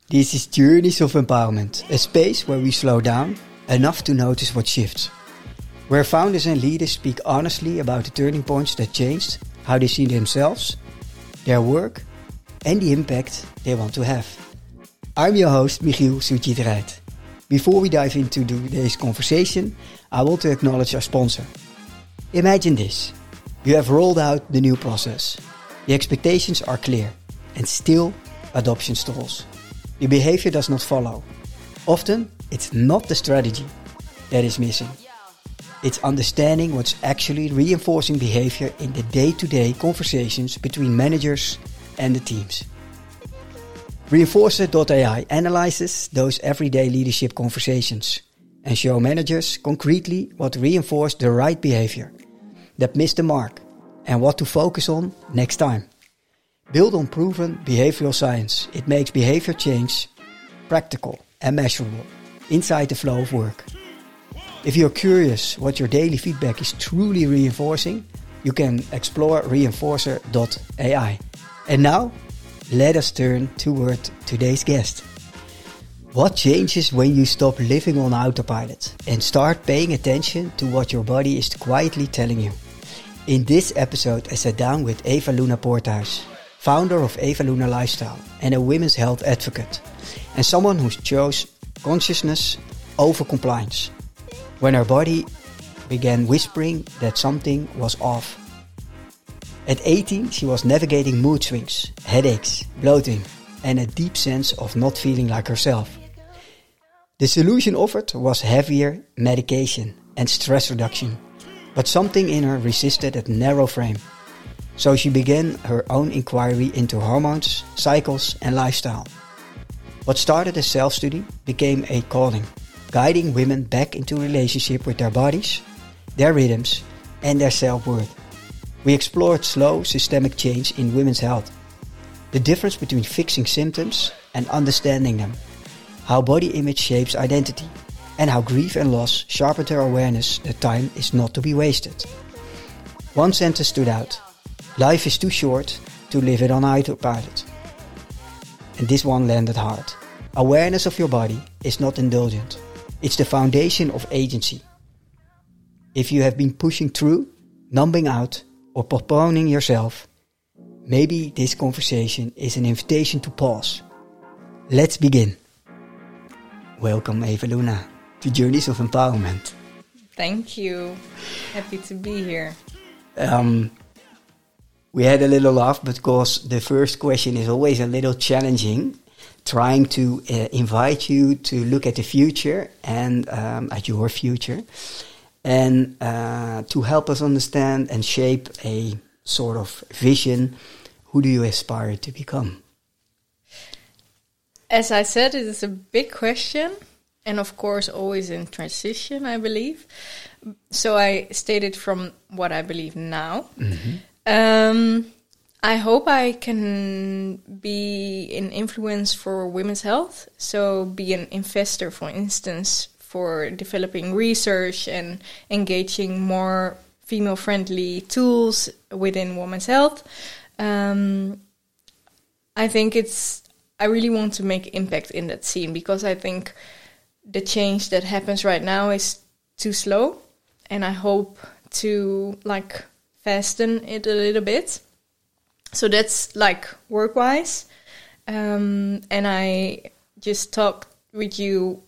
This is Journeys of Empowerment, a space where we slow down enough to notice what shifts. Where founders and leaders speak honestly about the turning points that changed how they see themselves, their work, and the impact they want to have. I'm your host, Michiel Soetjiet-Rijt. Before we dive into today's conversation, I want to acknowledge our sponsor. Imagine this. You have rolled out the new process. The expectations are clear, and still adoption stalls. The behavior does not follow. Often, it's not the strategy that is missing. It's understanding what's actually reinforcing behavior in the day-to-day conversations between managers and the teams. Reinforcer.ai analyzes those everyday leadership conversations and show managers concretely what reinforced the right behavior, that missed the mark, and what to focus on next time. Built on proven behavioral science, it makes behavior change practical and measurable inside the flow of work. If you're curious what your daily feedback is truly reinforcing, you can explore Reinforcer.ai. And now, let us turn toward today's guest. What changes when you stop living on autopilot and start paying attention to what your body is quietly telling you? In this episode, I sat down with Eva Luna Poorthuis, founder of Eva Luna Lifestyle and a women's health advocate, and someone who chose consciousness over compliance when her body began whispering that something was off. At 18, she was navigating mood swings, headaches, bloating, and a deep sense of not feeling like herself. The solution offered was heavier medication and stress reduction, but something in her resisted that narrow frame. So she began her own inquiry into hormones, cycles, and lifestyle. What started as self-study became a calling, guiding women back into relationship with their bodies, their rhythms, and their self-worth. We explored slow systemic change in women's health, the difference between fixing symptoms and understanding them, how body image shapes identity, and how grief and loss sharpened her awareness that time is not to be wasted. One sentence stood out: life is too short to live it on autopilot. And this one landed hard. Awareness of your body is not indulgent. It's the foundation of agency. If you have been pushing through, numbing out, or postponing yourself, maybe this conversation is an invitation to pause. Let's begin. Welcome, Eva Luna, to Journeys of Empowerment. Thank you. Happy to be here. We had a little laugh because the first question is always a little challenging, trying to invite you to look at the future and at your future, and to help us understand and shape a sort of vision. Who do you aspire to become? As I said, it is a big question, and of course always in transition, I believe. So I stated from what I believe now. Mm-hmm. I hope I can be an influence for women's health. So be an investor, for instance, for developing research and engaging more female-friendly tools within women's health. I think I really want to make impact in that scene, because I think the change that happens right now is too slow, and I hope to fasten it a little bit. So that's work-wise, and I just talked with you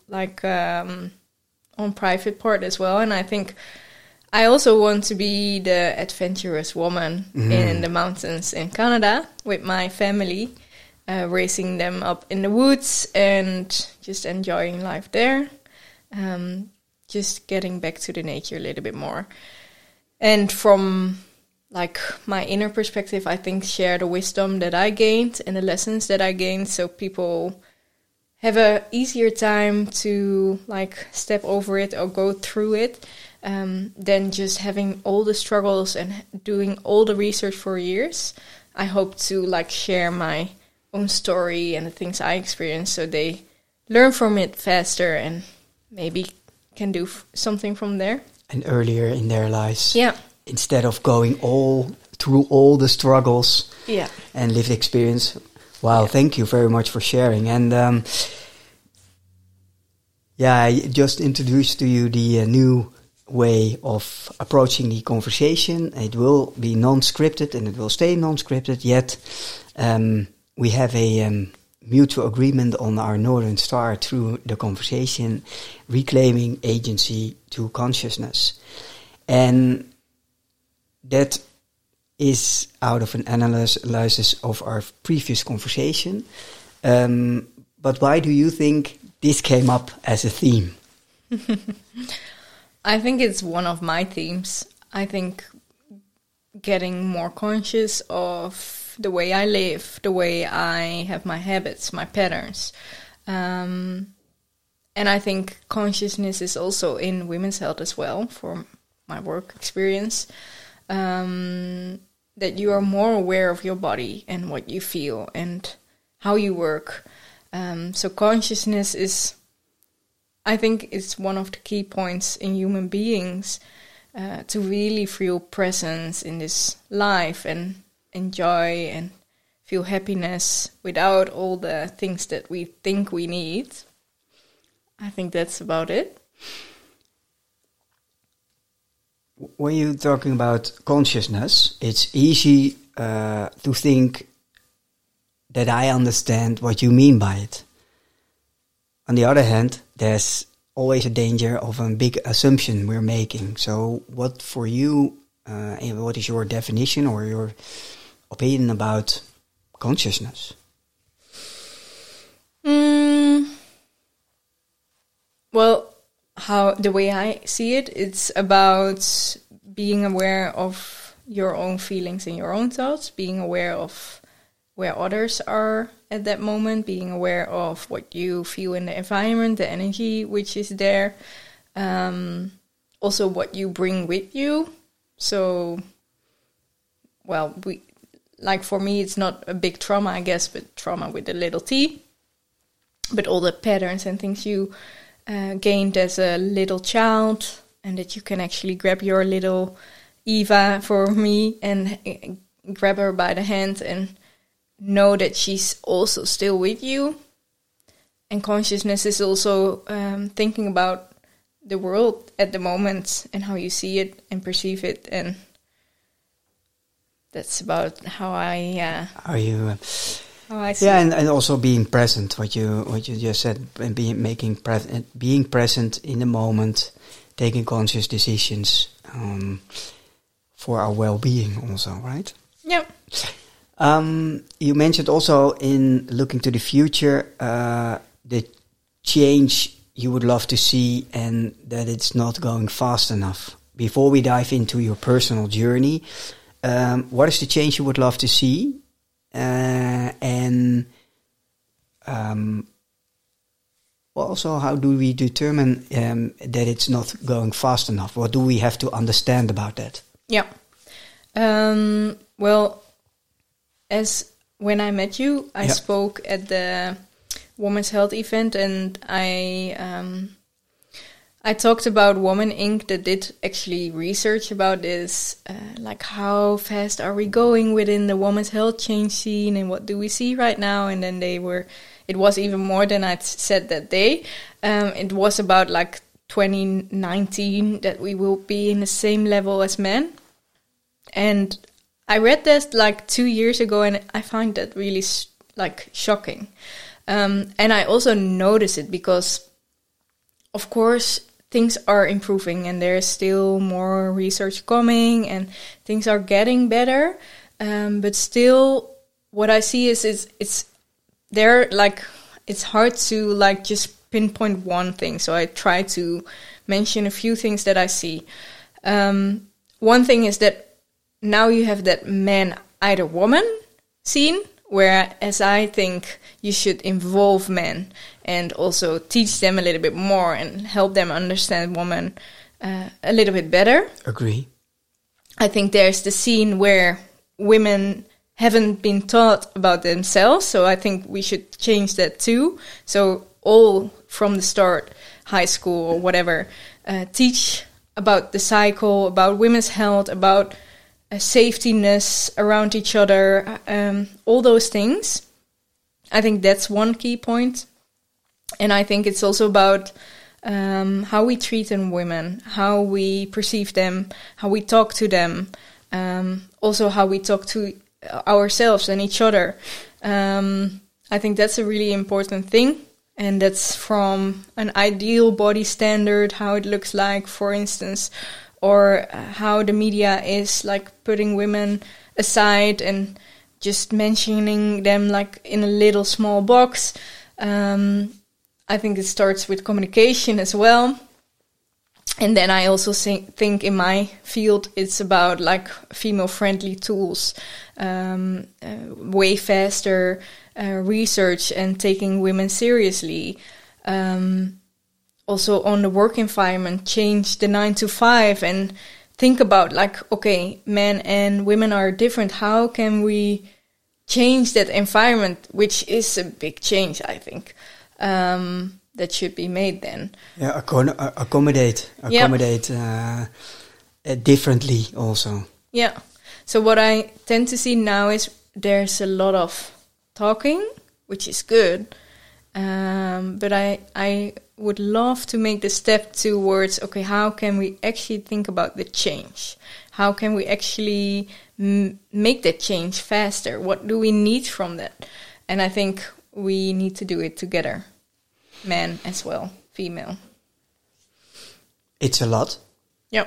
on private part as well, and I think I also want to be the adventurous woman in the mountains in Canada with my family, raising them up in the woods and just enjoying life there, just getting back to the nature a little bit more. And from my inner perspective, I think share the wisdom that I gained and the lessons that I gained, so people have a easier time to step over it or go through it, than just having all the struggles and doing all the research for years. I hope to share my own story and the things I experienced, so they learn from it faster and maybe can do something from there. And earlier in their lives. Yeah. Instead of going through all the struggles Yeah. and lived experience. Wow, thank you very much for sharing. And I just introduced to you the new way of approaching the conversation. It will be non-scripted and it will stay non-scripted, yet we have a mutual agreement on our Northern Star through the conversation, reclaiming agency to consciousness. And that is out of an analysis of our previous conversation. But why do you think this came up as a theme? I think it's one of my themes. I think getting more conscious of the way I live, the way I have my habits, my patterns. And I think consciousness is also in women's health as well, from my work experience. That you are more aware of your body and what you feel and how you work. So consciousness is, I think it's one of the key points in human beings, to really feel presence in this life and enjoy and feel happiness without all the things that we think we need. I think that's about it. When you're talking about consciousness, it's easy to think that I understand what you mean by it. On the other hand, there's always a danger of a big assumption we're making. So what for you, what is your definition or your opinion about consciousness? Well, the way I see it, it's about being aware of your own feelings and your own thoughts, being aware of where others are at that moment, being aware of what you feel in the environment, the energy which is there, also what you bring with you. So, well, for me, it's not a big trauma, I guess, but trauma with a little t. But all the patterns and things you gained as a little child, and that you can actually grab your little Eva for me and grab her by the hand and know that she's also still with you. And consciousness is also thinking about the world at the moment and how you see it and perceive it, and that's about how I see it. And also being present, what you just said, and being present in the moment, taking conscious decisions for our well-being also, right? Yeah. You mentioned also in looking to the future, the change you would love to see and that it's not going fast enough. Before we dive into your personal journey, what is the change you would love to see? And also, how do we determine that it's not going fast enough? What do we have to understand about that? Yeah. Well, as when I met you, I spoke at the Women's Health event, and I talked about Woman Inc. that did actually research about this, like how fast are we going within the women's health change scene, and what do we see right now? And then it was even more than I'd said that day. It was about like 2019 that we will be in the same level as men. And I read this like 2 years ago, and I find that really shocking. And I also notice it because, of course, things are improving and there's still more research coming and things are getting better. But still, what I see is it's there, like, it's hard to like just pinpoint one thing. So I try to mention a few things that I see. One thing is that now you have that man, either woman scene, whereas I think you should involve men and also teach them a little bit more and help them understand women a little bit better. Agree. I think there's the scene where women haven't been taught about themselves, so I think we should change that too. So all from the start, high school or whatever, teach about the cycle, about women's health, about safetyness around each other, all those things. I think that's one key point. And I think it's also about how we treat women, how we perceive them, how we talk to them, also how we talk to ourselves and each other. I think that's a really important thing. And that's from an ideal body standard, how it looks like, for instance, or how the media is like putting women aside and just mentioning them like in a little small box. I think it starts with communication as well. And then I also think in my field, it's about like female-friendly tools, way faster research and taking women seriously. Also on the work environment, change the 9 to 5 and think about like, okay, men and women are different. How can we change that environment, which is a big change, I think. That should be made then. Yeah, accommodate differently also. Yeah. So what I tend to see now is there's a lot of talking, which is good. But I would love to make the step towards, okay, how can we actually think about the change? How can we actually make that change faster? What do we need from that? And I think we need to do it together. Men as well, female. It's a lot. Yep.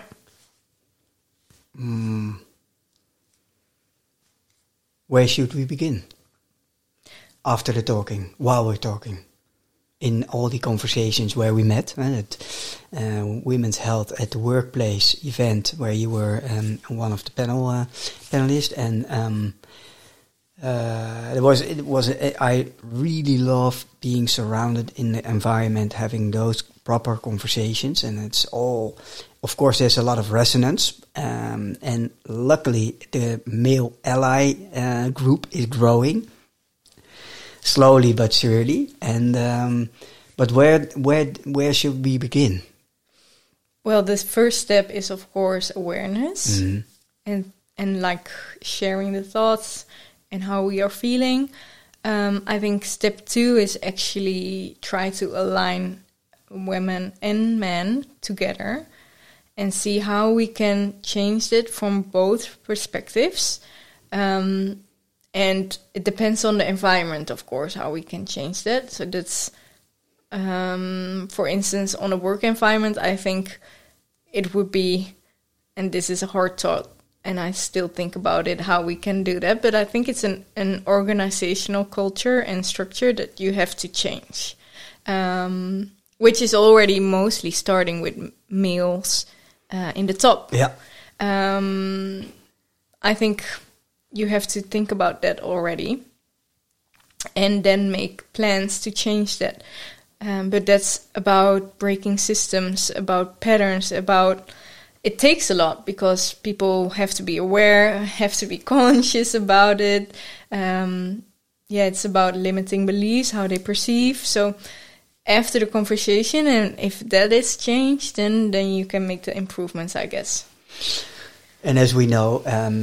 Where should we begin? After the talking, while we're talking, in all the conversations where we met, at Women's Health at the Workplace event where you were one of the panelists, and I really love being surrounded in the environment, having those proper conversations, and it's all, of course, there's a lot of resonance, and luckily the male ally group is growing slowly but surely. And but where should we begin? Well, the first step is of course awareness, and like sharing the thoughts and how we are feeling. I think step 2 is actually try to align women and men together and see how we can change it from both perspectives. And it depends on the environment, of course, how we can change that. So that's, for instance, on a work environment, I think it would be, and this is a hard thought, and I still think about it, how we can do that. But I think it's an organizational culture and structure that you have to change, which is already mostly starting with males in the top. Yeah. I think you have to think about that already and then make plans to change that. But that's about breaking systems, about patterns, about... It takes a lot because people have to be aware, have to be conscious about it. It's about limiting beliefs, how they perceive. So after the conversation, and if that is changed, then you can make the improvements, I guess. And as we know,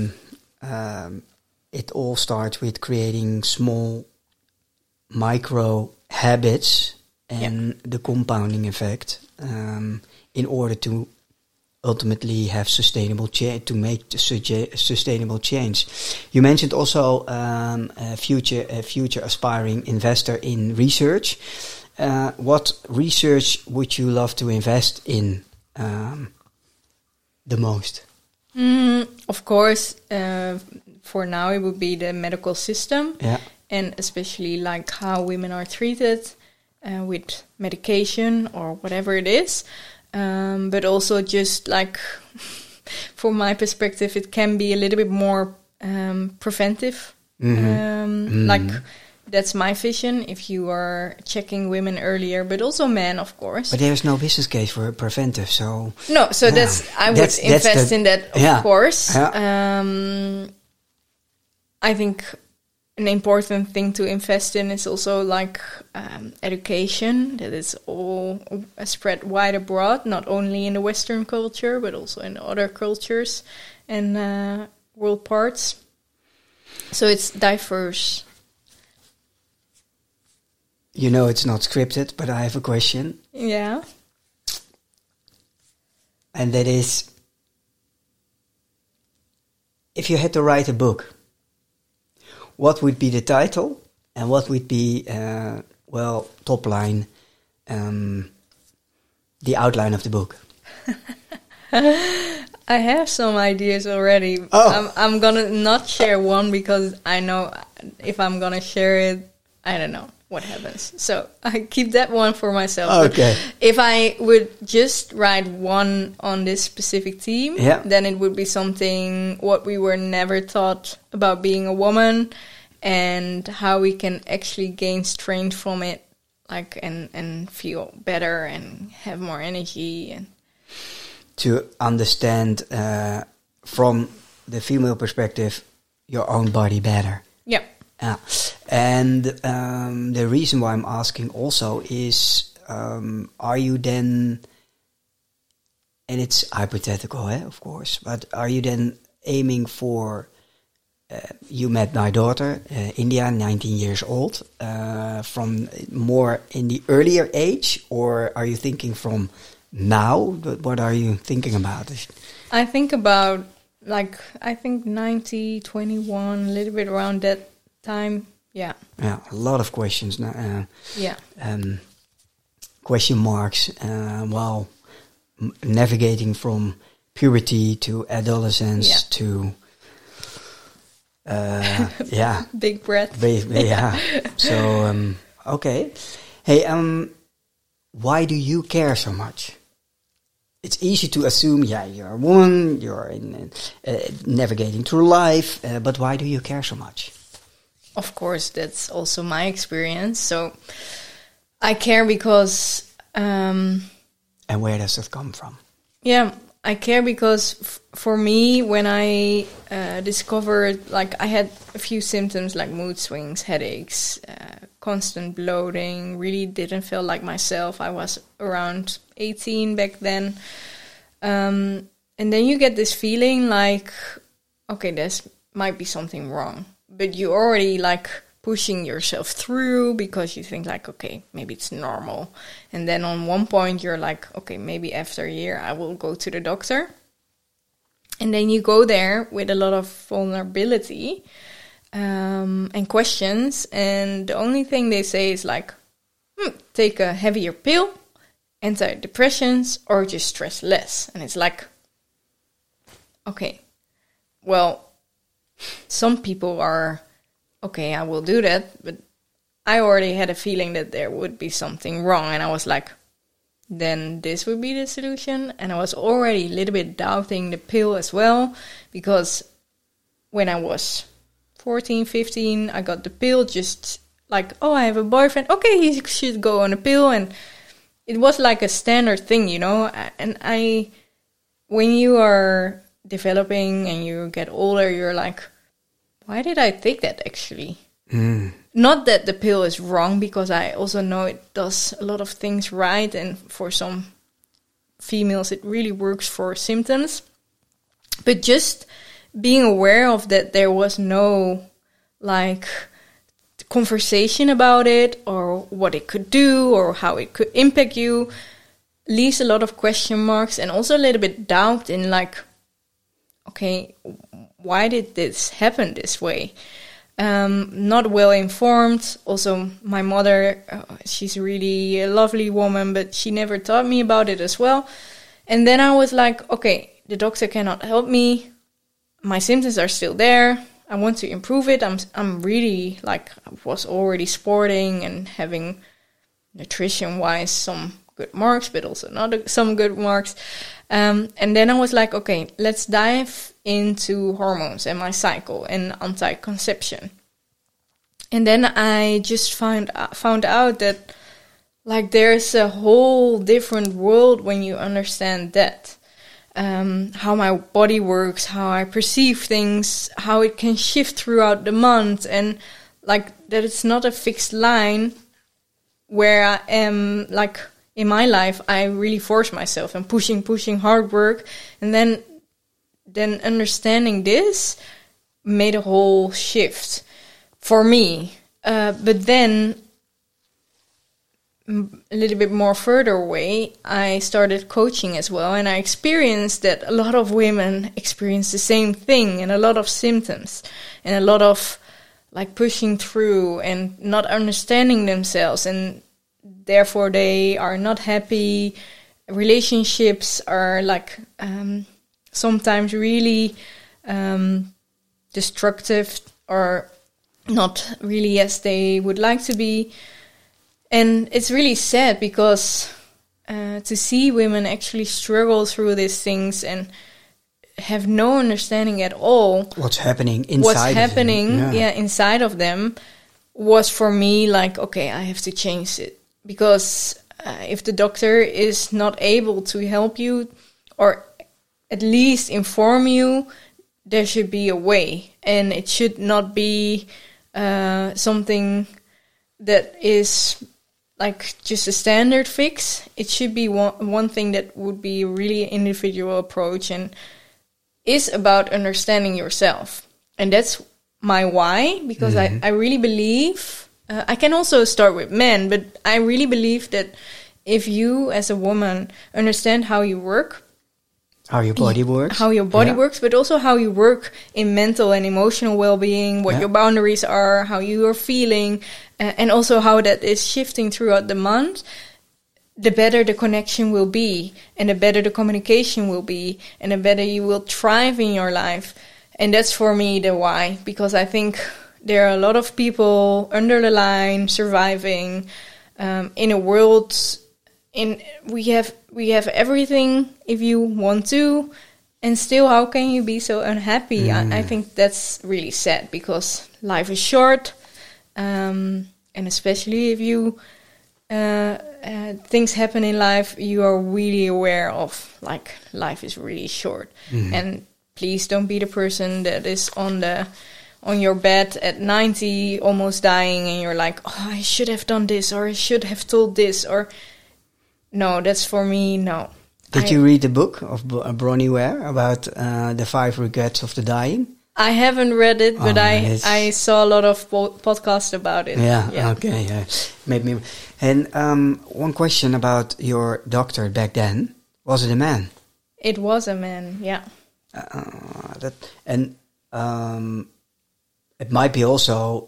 it all starts with creating small micro habits and the compounding effect in order to ultimately have sustainable change, to make sustainable change. You mentioned also a future aspiring investor in research. What research would you love to invest in the most? Of course, for now it would be the medical system, and especially like how women are treated with medication or whatever it is. But also just like, from my perspective, it can be a little bit more preventive. Like, that's my vision, if you are checking women earlier, but also men, of course. But there's no business case for preventive, so... No, so I would invest in that, of course. Yeah. I think an important thing to invest in is also like education, that is all spread wide abroad, not only in the Western culture, but also in other cultures and world parts. So it's diverse. You know it's not scripted, but I have a question. Yeah. And that is, if you had to write a book, what would be the title and what would be, top line, the outline of the book? I have some ideas already. Oh. I'm gonna not share one because I know if I'm gonna share it, I don't know what happens. So I keep that one for myself. Okay. But if I would just write one on this specific theme, then it would be something what we were never taught about being a woman and how we can actually gain strength from it, like and feel better and have more energy and to understand from the female perspective your own body better. Yeah. And the reason why I'm asking also is, are you then, and it's hypothetical, of course, but are you then aiming for, you met my daughter, India, 19 years old, from more in the earlier age, or are you thinking from now? What are you thinking about? I think about, 90, 21, a little bit around that time. Yeah. Yeah, a lot of questions now. Yeah. Question marks while navigating from puberty to adolescence to big breath. Yeah. So okay. Hey, why do you care so much? It's easy to assume, you're a woman, you're navigating through life, but why do you care so much? Of course, that's also my experience. So I care because... and where does that come from? Yeah, I care because for me, when I discovered, I had a few symptoms like mood swings, headaches, constant bloating, really didn't feel like myself. I was around 18 back then. And then you get this feeling like, okay, there's might be something wrong. But you already pushing yourself through because you think okay, maybe it's normal. And then on one point you're like, okay, maybe after a year I will go to the doctor. And then you go there with a lot of vulnerability and questions. And the only thing they say is take a heavier pill, antidepressants, or just stress less. And it's okay, well, some people are, okay, I will do that, but I already had a feeling that there would be something wrong, and I was then this would be the solution, and I was already a little bit doubting the pill as well, because when I was 14, 15, I got the pill just oh, I have a boyfriend, okay, he should go on a pill, and it was a standard thing, and when you are developing and you get older, you're why did I take that actually? Not that the pill is wrong, because I also know it does a lot of things right, and for some females it really works for symptoms. But just being aware of that there was no conversation about it, or what it could do, or how it could impact you, leaves a lot of question marks, and also a little bit doubt in okay, why did this happen this way? Not well informed. Also, my mother, she's really a lovely woman, but she never taught me about it as well. And then I was okay, the doctor cannot help me. My symptoms are still there. I want to improve it. I'm really I was already sporting and having nutrition-wise some good marks, but also not some good marks. And then I was okay, let's dive into hormones and my cycle and anti-conception. And then I just found out that there's a whole different world when you understand that. How my body works, how I perceive things, how it can shift throughout the month, and that it's not a fixed line where I am in my life, I really force myself and pushing hard work. And then understanding this made a whole shift for me. But then a little bit more further away, I started coaching as well, and I experienced that a lot of women experience the same thing, and a lot of symptoms, and a lot of like pushing through and not understanding themselves, and therefore they are not happy. Relationships are like sometimes really destructive, or not really as they would like to be. And it's really sad because to see women actually struggle through these things and have no understanding at all what's happening inside inside of them, was for me like, okay, I have to change it. Because if the doctor is not able to help you, or at least inform you, there should be a way, and it should not be something that is like just a standard fix. It should be one thing that would be a really individual approach and is about understanding yourself. And that's my why, because I really believe, I can also start with men, but I really believe that if you as a woman understand how you work, how your body works, but also how you work in mental and emotional well-being, what your boundaries are, how you are feeling, and also how that is shifting throughout the month, the better the connection will be, and the better the communication will be, and the better you will thrive in your life. And that's for me the why, because I think there are a lot of people under the line surviving in a world. We have everything if you want to, and still how can you be so unhappy? I think that's really sad, because life is short, and especially if you things happen in life, you are really aware of like life is really short. And please don't be the person that is on your bed at 90 almost dying, and you're like, oh, I should have done this, or I should have told this, or no, that's for me, no. Did you read the book of Bronnie Ware about the 5 regrets of the dying? I haven't read it, but I saw a lot of podcasts about it. Yeah. Okay, yeah. Made me. And one question about your doctor back then. Was it a man? It was a man, yeah. It might be also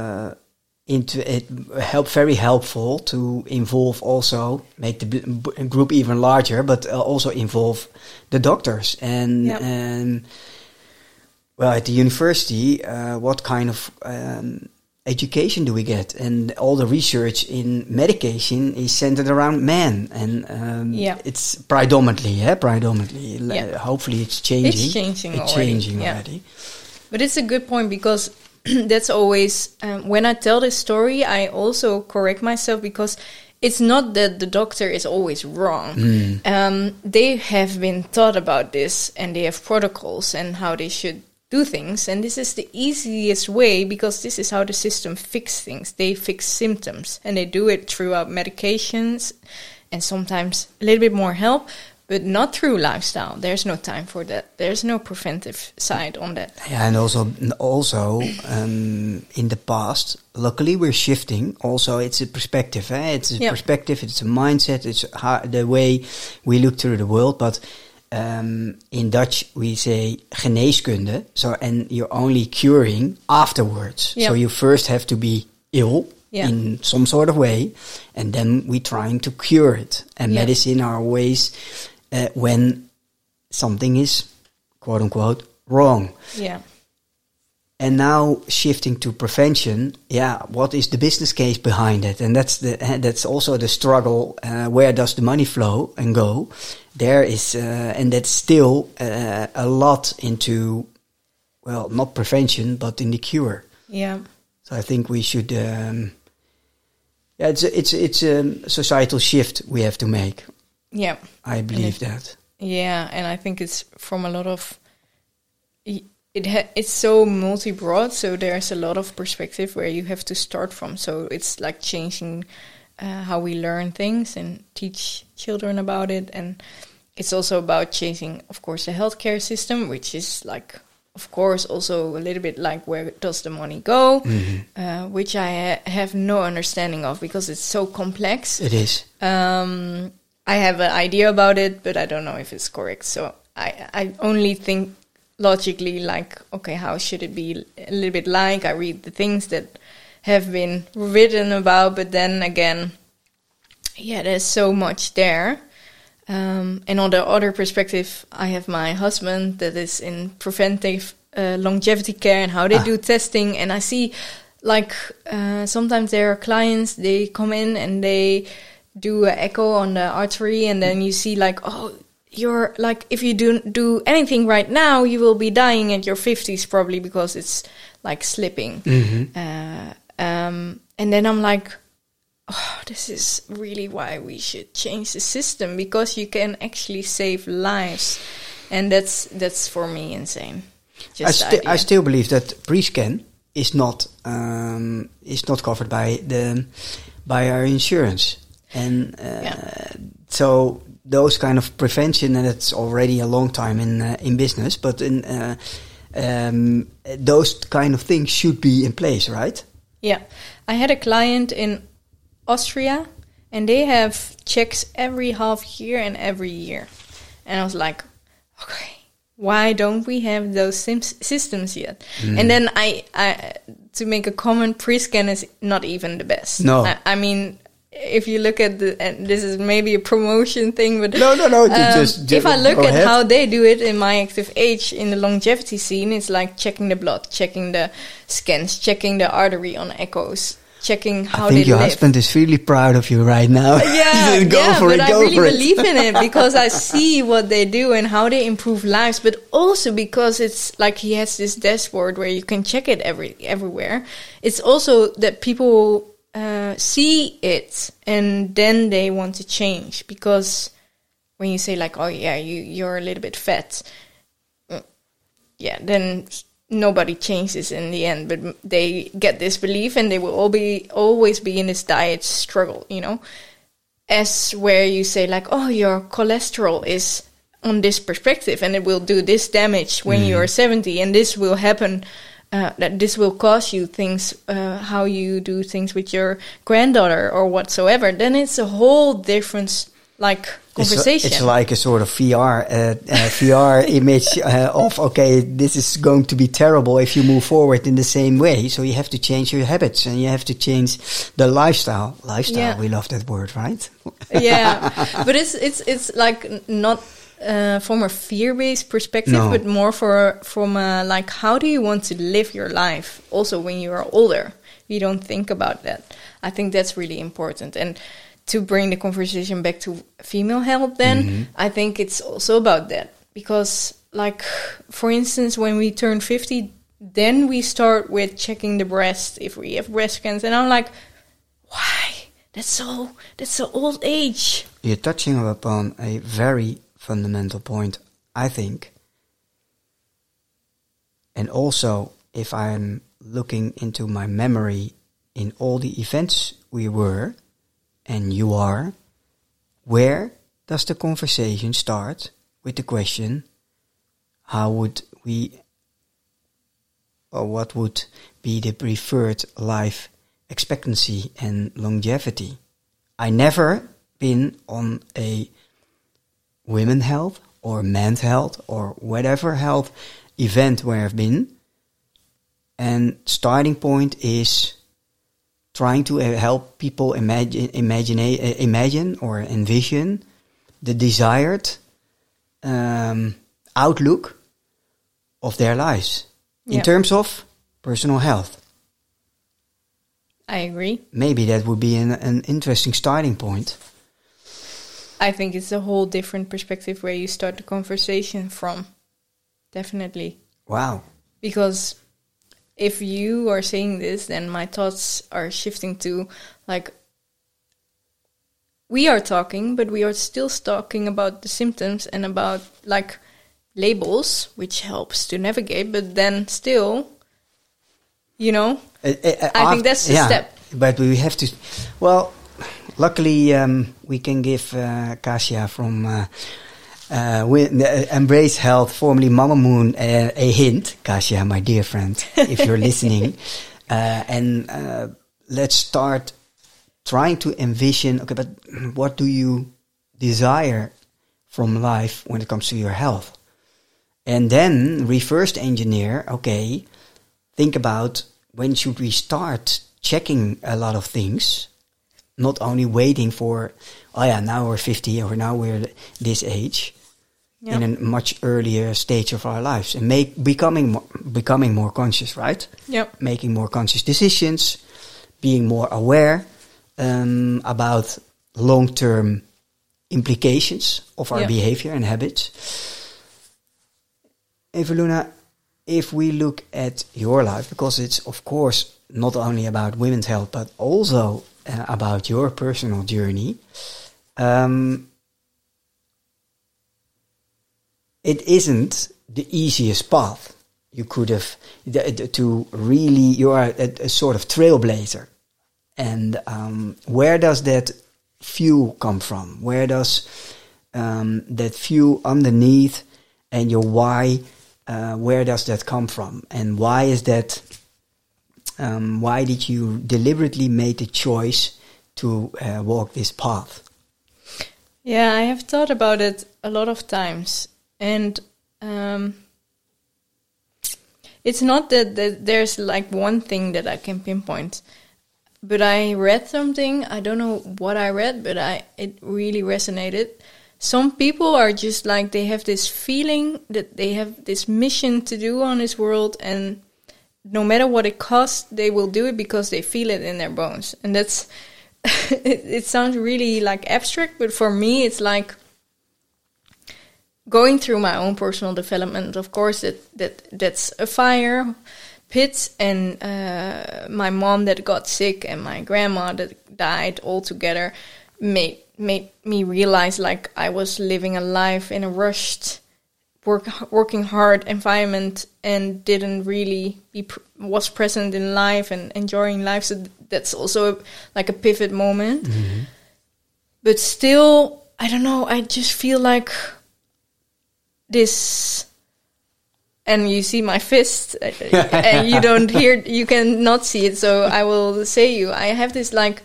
very helpful to involve also, make the group even larger, but also involve the doctors. And well, at the university, what kind of education do we get? And all the research in medication is centered around men, and it's predominantly. Hopefully, it's changing. It's changing already. But it's a good point, because that's always, when I tell this story, I also correct myself, because it's not that the doctor is always wrong. They have been taught about this, and they have protocols and how they should do things. And this is the easiest way, because this is how the system fixes things. They fix symptoms, and they do it throughout medications and sometimes a little bit more help, but not through lifestyle. There's no time for that. There's no preventive side on that. Yeah, and also in the past, luckily we're shifting. Also, it's a perspective. It's a perspective. It's a mindset. It's the way we look through the world. But in Dutch we say geneeskunde. So, and you're only curing afterwards. Yep. So you first have to be ill. In some sort of way, and then we're trying to cure it. And medicine are ways when something is, quote unquote, wrong. Yeah. And now shifting to prevention, what is the business case behind it? And that's also the struggle. Where does the money flow and go? There is, and that's still a lot into, well, not prevention, but in the cure. Yeah. So I think we should. It's a societal shift we have to make. Yeah, I believe that. Yeah, and I think it's from a lot of. It's so multi-broad, so there's a lot of perspective where you have to start from. So it's like changing how we learn things and teach children about it, and it's also about changing, of course, the healthcare system, which is like of course, also a little bit like, where does the money go? Which I have no understanding of, because it's so complex. It is. I have an idea about it, but I don't know if it's correct. So I only think logically, like, okay, how should it be a little bit like? I read the things that have been written about, but then again, yeah, there's so much there. And on the other perspective, I have my husband that is in preventive longevity care and how they do testing. And I see, like, sometimes there are clients, they come in and they do an echo on the artery, and then you see, like, oh, you're like, if you don't do anything right now, you will be dying at your 50s probably, because it's like slipping. And then I'm like, oh, this is really why we should change the system, because you can actually save lives. And that's for me insane. I still believe that pre-scan is not covered by our insurance. And so those kind of prevention, and it's already a long time in business, but those kind of things should be in place, right? Yeah. I had a client in Austria, and they have checks every half year and every year. And I was like, okay, why don't we have those systems yet? And then I to make a comment, pre-scan is not even the best. No. I mean, if you look at and this is maybe a promotion thing, but no, just if I look at ahead. how they do it in My Active Age in the longevity scene, it's like checking the blood, checking the scans, checking the artery on echoes, checking how they live. I think your husband is really proud of you right now. Yeah, but I really believe in it, because I see what they do and how they improve lives, but also because it's like he has this dashboard where you can check it everywhere. It's also that people see it and then they want to change, because when you say like, oh yeah, you're a little bit fat, yeah, then nobody changes in the end, but they get this belief and they will always be in this diet struggle, you know, as where you say like, oh, your cholesterol is on this perspective and it will do this damage when you're 70, and this will happen. That this will cause you things, how you do things with your granddaughter or whatsoever, then it's a whole different conversation. It's like a sort of VR image of, okay, this is going to be terrible if you move forward in the same way. So you have to change your habits and you have to change the lifestyle. Yeah. We love that word, right? Yeah, but it's like not from a fear-based perspective, but more from a, like, how do you want to live your life also when you are older? You don't think about that. I think that's really important. And to bring the conversation back to female health then, I think it's also about that. Because, like, for instance, when we turn 50, then we start with checking the breast if we have breast scans. And I'm like, why? That's so old age. You're touching upon a very fundamental point, I think. And also, if I'm looking into my memory in all the events we were, and you are, where does the conversation start with the question, how would we, or what would be the preferred life expectancy and longevity? I never been on a women health or men's health or whatever health event where I've been. And starting point is trying to help people imagine or envision the desired outlook of their lives in terms of personal health. I agree. Maybe that would be an interesting starting point. I think it's a whole different perspective where you start the conversation from. Definitely. Wow. Because if you are saying this, then my thoughts are shifting to, like, we are talking, but we are still talking about the symptoms and about, like, labels, which helps to navigate, but then still, you know, I think that's the step. But we have to, well, luckily we can give Kasia from Embrace Health, formerly Mama Moon, a hint, Kasia, my dear friend, if you're listening. Let's start trying to envision, okay, but what do you desire from life when it comes to your health? And then reverse engineer, okay, think about when should we start checking a lot of things, not only waiting for, oh yeah, now we're 50 or now we're this age, in a much earlier stage of our lives, and becoming more conscious, right? Yep. Making more conscious decisions, being more aware about long-term implications of our behavior and habits. Eveluna, if we look at your life, because it's of course not only about women's health, but also about your personal journey, it isn't the easiest path. You could have to really, you are a sort of trailblazer. And where does that fuel come from? Where does that fuel underneath and your why, where does that come from? And why is that, why did you deliberately make the choice to walk this path? Yeah, I have thought about it a lot of times. And it's not that there's like one thing that I can pinpoint. But I read something, I don't know what I read, but it really resonated. Some people are just like, they have this feeling that they have this mission to do on this world, and no matter what it costs, they will do it because they feel it in their bones. And that's, it sounds really like abstract, but for me it's like going through my own personal development. Of course, that's a fire pit, and my mom that got sick and my grandma that died all together made me realize like I was living a life in a rushed, working hard environment and didn't really was present in life and enjoying life. So that's also like a pivot moment. Mm-hmm. But still, I don't know, I just feel like this. And you see my fist, and you cannot see it, so I will say I have this like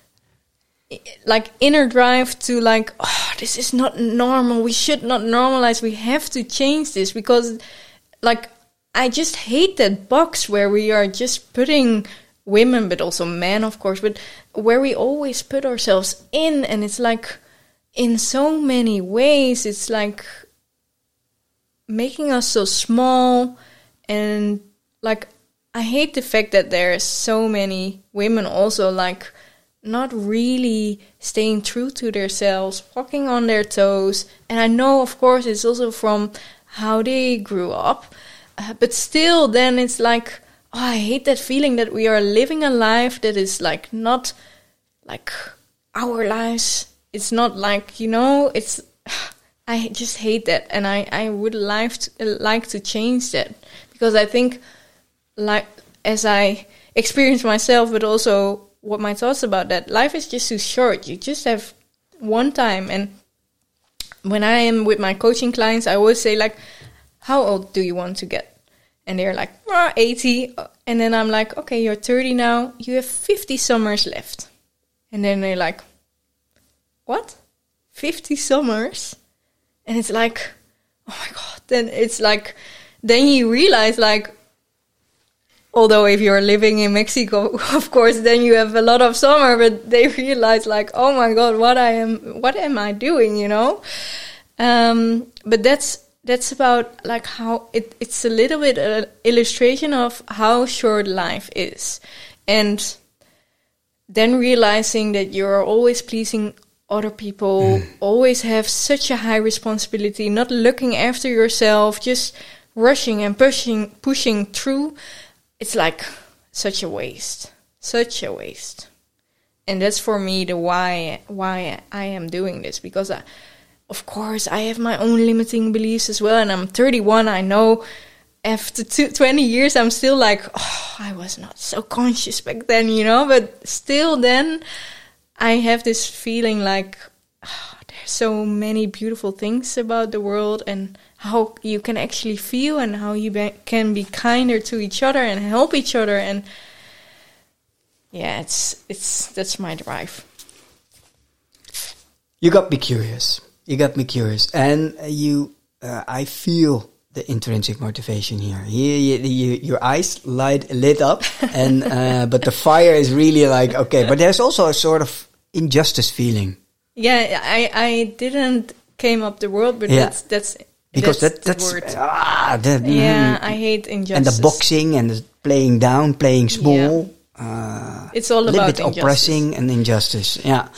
inner drive to like, oh, this is not normal, we should not normalize, we have to change this, because like, I just hate that box where we are just putting women, but also men, of course, but where we always put ourselves in, and it's like, in so many ways, it's like, making us so small. And like, I hate the fact that there are so many women also like not really staying true to themselves, walking on their toes. And I know, of course, it's also from how they grew up, but still then it's like, oh, I hate that feeling that we are living a life that is like not like our lives. It's not like, it's I just hate that, and I would like to change that, because I think, like, as I experience myself, but also what my thoughts about that, life is just too short. You just have one time. And when I am with my coaching clients, I always say like, how old do you want to get? And they're like, 80. And then I'm like, okay, you're 30 now. You have 50 summers left. And then they're like, what? 50 summers? And it's like, oh my God, then it's like, then you realize like, although if you're living in Mexico, of course, then you have a lot of summer, but they realize like, oh my God, what am I doing, But that's about like how it's a little bit an illustration of how short life is. And then realizing that you're always pleasing other people, always have such a high responsibility, not looking after yourself, just rushing and pushing through. It's like such a waste. And that's for me the why I am doing this, because of course I have my own limiting beliefs as well, and I'm 31. I know after 20 years I'm still like, oh, I was not so conscious back then, but still then I have this feeling like, oh, so many beautiful things about the world, and how you can actually feel, and how you can be kinder to each other and help each other. And yeah, that's my drive. You got me curious. And I feel the intrinsic motivation here. Your eyes lit up, and but the fire is really like, okay. But there's also a sort of injustice feeling. Yeah, I didn't came up the word, but that's because that's the word. I hate injustice. And the boxing and the playing down, playing small. It's all about a little bit injustice. Oppressing and injustice. Yeah.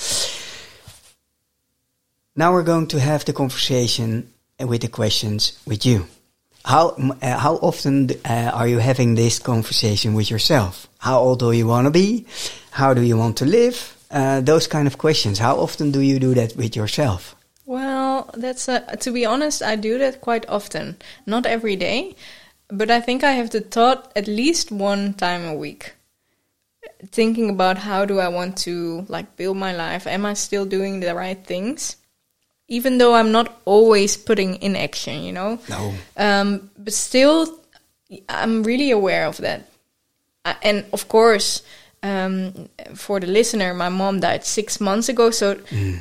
Now we're going to have the conversation with the questions with you. How often are you having this conversation with yourself? How old do you want to be? How do you want to live? Those kind of questions. How often do you do that with yourself? Well, to be honest, I do that quite often. Not every day, but I think I have the thought at least one time a week. Thinking about how do I want to build my life? Am I still doing the right things? Even though I'm not always putting in action, No. But still, I'm really aware of that. And of course, for the listener, my mom died 6 months ago, so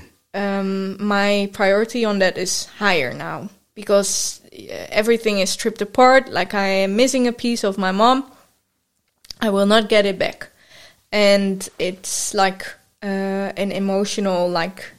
my priority on that is higher now, because everything is stripped apart. Like, I am missing a piece of my mom. I will not get it back. And it's like an emotional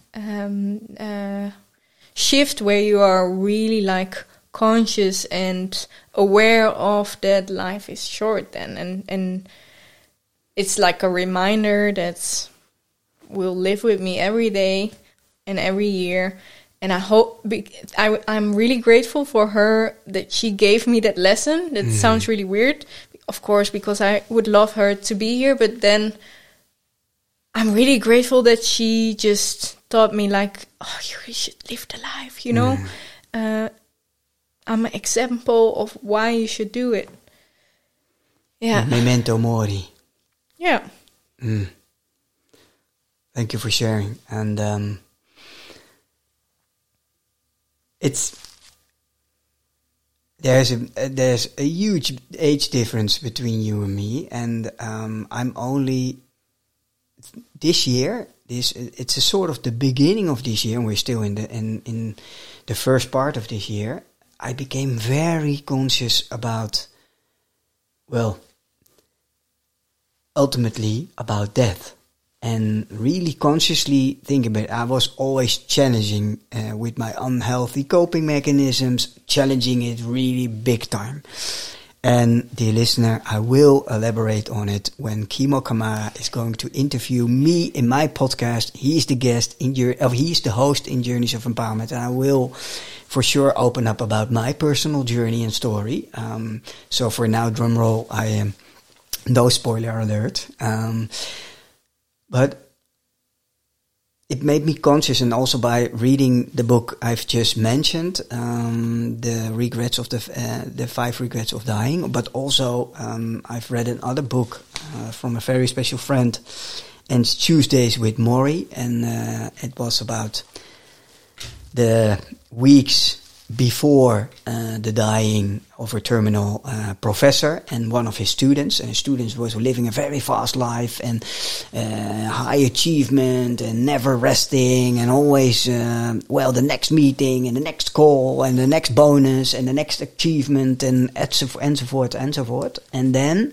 shift where you are really conscious and aware of that life is short then, and it's like a reminder that will live with me every day and every year. And I hope I'm really grateful for her that she gave me that lesson. That sounds really weird, of course, because I would love her to be here, but then I'm really grateful that she just taught me you should live the life, I'm an example of why you should do it. Yeah. Memento mori. Yeah. Thank you for sharing. And there's a huge age difference between you and me, and I'm only this year. It's a sort of the beginning of this year, and we're still in the first part of this year. I became very conscious about, ultimately about death, and really consciously thinking about it. I was always challenging with my unhealthy coping mechanisms, challenging it really big time. And dear listener, I will elaborate on it when Kimo Kamara is going to interview me in my podcast. He's the guest he's the host in Journeys of Empowerment, and I will for sure open up about my personal journey and story. So for now, drum roll, I am no spoiler alert. But it made me conscious, and also by reading the book I've just mentioned, the regrets of the 5 regrets of dying. But also, I've read another book from a very special friend, and it's Tuesdays with Maury, and it was about the weeks before the dying of a terminal professor and one of his students. And his students was living a very fast life and high achievement and never resting and always, the next meeting and the next call and the next bonus and the next achievement and so forth and so forth. And then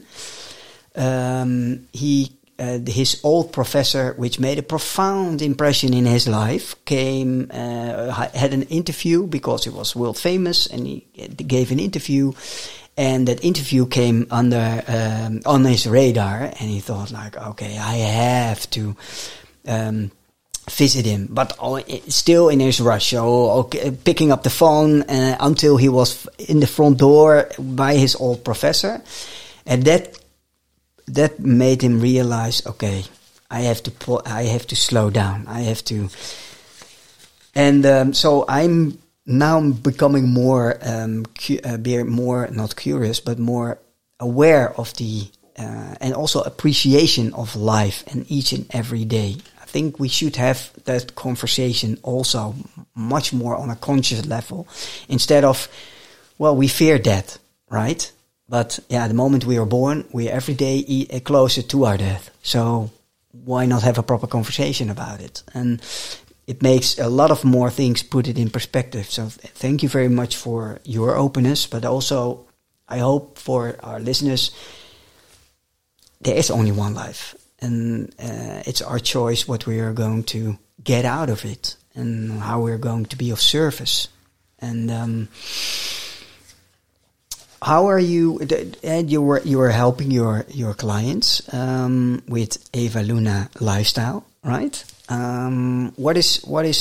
his old professor, which made a profound impression in his life, had an interview because he was world famous, and he gave an interview, and that interview came on his radar, and he thought okay, I have to visit him, but still in his rush, so picking up the phone until he was in the front door by his old professor, and that made him realize, okay, I have to slow down. I have to, and so I'm now becoming more, not curious, but more aware of the, and also appreciation of life and each and every day. I think we should have that conversation also much more on a conscious level, instead of, well, we fear death, right? But yeah, the moment we are born, we every day closer to our death. So why not have a proper conversation about it? And it makes a lot of more things put it in perspective. So thank you very much for your openness, but also I hope for our listeners, there is only one life, and it's our choice what we are going to get out of it and how we're going to be of service. And how are you? And you were helping your clients with Eva Luna Lifestyle, right? What is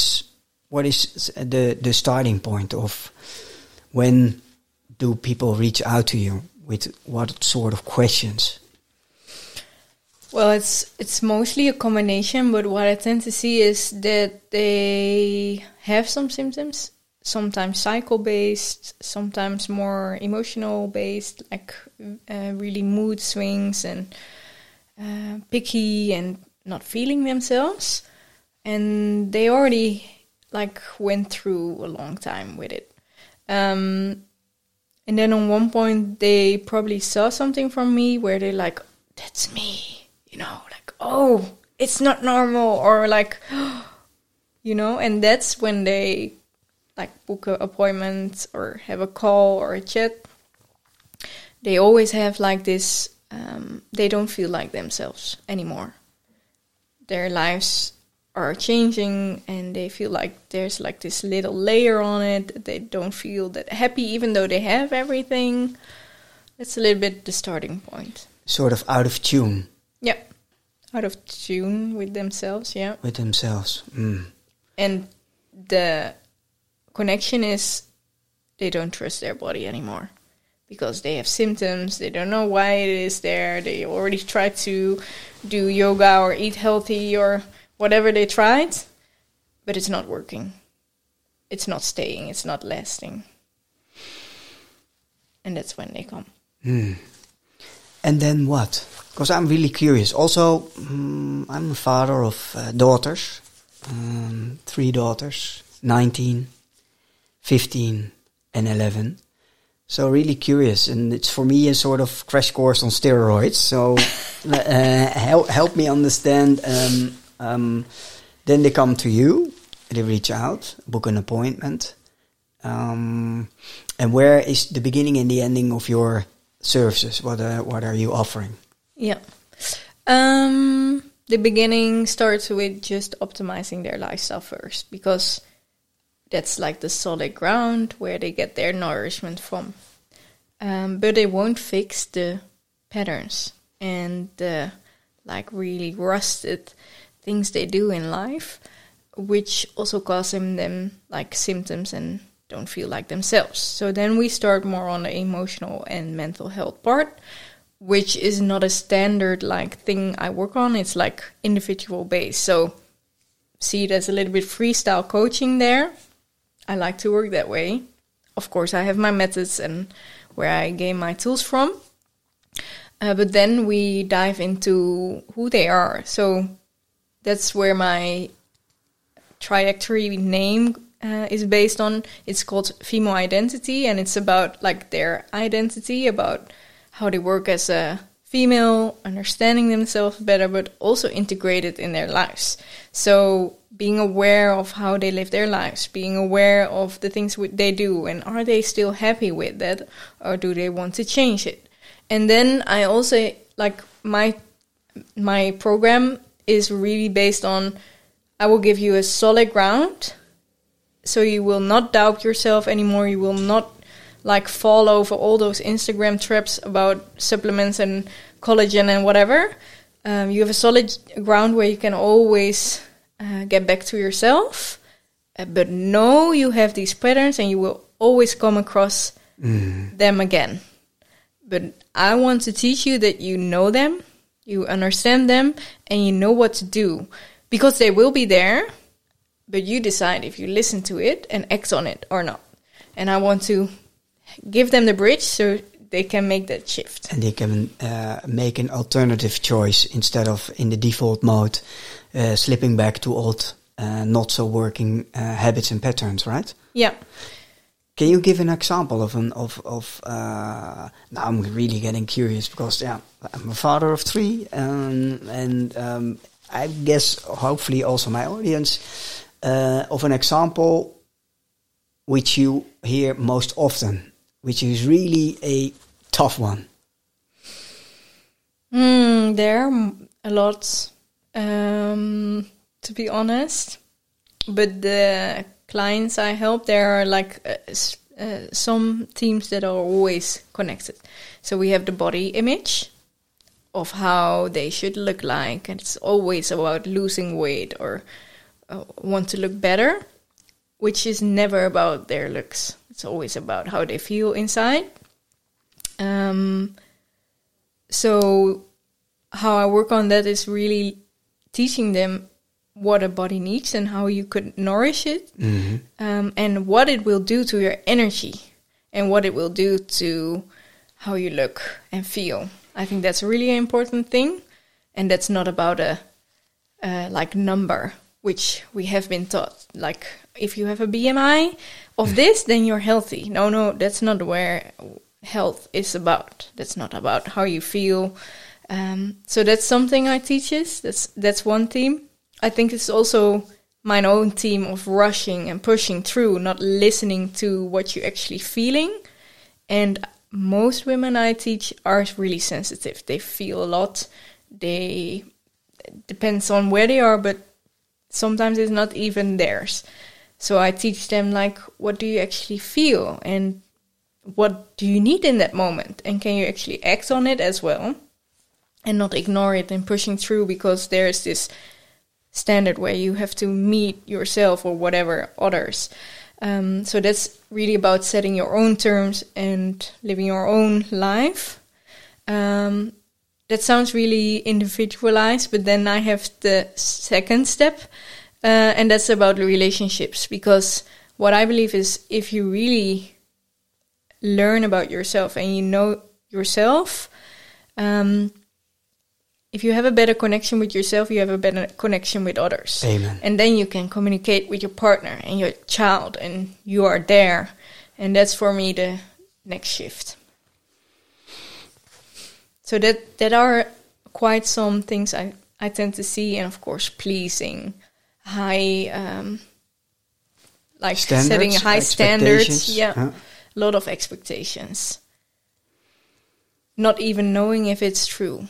the starting point of when do people reach out to you with what sort of questions? Well, it's mostly a combination, but what I tend to see is that they have some symptoms, sometimes cycle-based, sometimes more emotional-based, like really mood swings and picky and not feeling themselves. And they already like went through a long time with it. And then on one point, they probably saw something from me where they're like, that's me. You know, like, oh, it's not normal, or like, you know, and that's when they like book an appointment or have a call or a chat. They always have like this, they don't feel like themselves anymore. Their lives are changing and they feel like there's like this little layer on it. They don't feel that happy even though they have everything. That's a little bit the starting point. Sort of out of tune. Yeah, out of tune with themselves, yeah. With themselves. Mm. And the connection is they don't trust their body anymore because they have symptoms. They don't know why it is there. They already tried to do yoga or eat healthy or whatever they tried, but it's not working. It's not staying. It's not lasting. And that's when they come. Mm. And then what? Because I'm really curious. Also, I'm a father of daughters, 3 daughters, 19, 15, and 11. So really curious, and it's for me a sort of crash course on steroids. So help me understand. Then they come to you, they reach out, book an appointment. And where is the beginning and the ending of your services? What are you offering? Yeah. The beginning starts with just optimizing their lifestyle first, because that's like the solid ground where they get their nourishment from. But they won't fix the patterns and the like really rusted things they do in life, which also causing them like symptoms and don't feel like themselves. So then we start more on the emotional and mental health part, which is not a standard like thing I work on. It's like individual based. So see it as a little bit freestyle coaching there. I like to work that way. Of course, I have my methods and where I gain my tools from. But then we dive into who they are. So that's where my trajectory name is based on. It's called Female Identity, and it's about like their identity, about how they work as a female, understanding themselves better, but also integrated in their lives. So being aware of how they live their lives, being aware of the things they do, and are they still happy with that, or do they want to change it? And then I also, like, my program is really based on, I will give you a solid ground, so you will not doubt yourself anymore, you will not like fall over all those Instagram traps about supplements and collagen and whatever. You have a solid ground where you can always get back to yourself. But know you have these patterns and you will always come across them again. But I want to teach you that you know them, you understand them, and you know what to do. Because they will be there, but you decide if you listen to it and act on it or not. And I want to give them the bridge so they can make that shift. And they can make an alternative choice instead of in the default mode slipping back to old, not so working habits and patterns, right? Yeah. Can you give an example of now I'm really getting curious because I'm a father of 3, and I guess hopefully also my audience of an example which you hear most often, which is really a tough one. There are a lot, to be honest, but the clients I help, there are like some themes that are always connected. So we have the body image of how they should look like, and it's always about losing weight or want to look better, which is never about their looks. It's always about how they feel inside. So how I work on that is really teaching them what a body needs and how you could nourish it, and what it will do to your energy and what it will do to how you look and feel. I think that's a really important thing, and that's not about a like number, which we have been taught. Like, if you have a BMI of this, then you're healthy. No, that's not where health is about. That's not about how you feel. So that's something I teach us. That's one theme. I think it's also my own theme of rushing and pushing through, not listening to what you're actually feeling. And most women I teach are really sensitive. They feel a lot. It depends on where they are, but sometimes it's not even theirs. So I teach them, like, what do you actually feel? And what do you need in that moment? And can you actually act on it as well? And not ignore it and pushing through because there's this standard where you have to meet yourself or whatever others. So that's really about setting your own terms and living your own life. That sounds really individualized, but then I have the second step, and that's about relationships. Because what I believe is, if you really learn about yourself and you know yourself, if you have a better connection with yourself, you have a better connection with others. Amen. And then you can communicate with your partner and your child, and you are there. And that's for me the next shift. So that are quite some things I tend to see. And of course, pleasing, high, like standards, setting high standards. Yeah, huh? A lot of expectations. Not even knowing if it's true.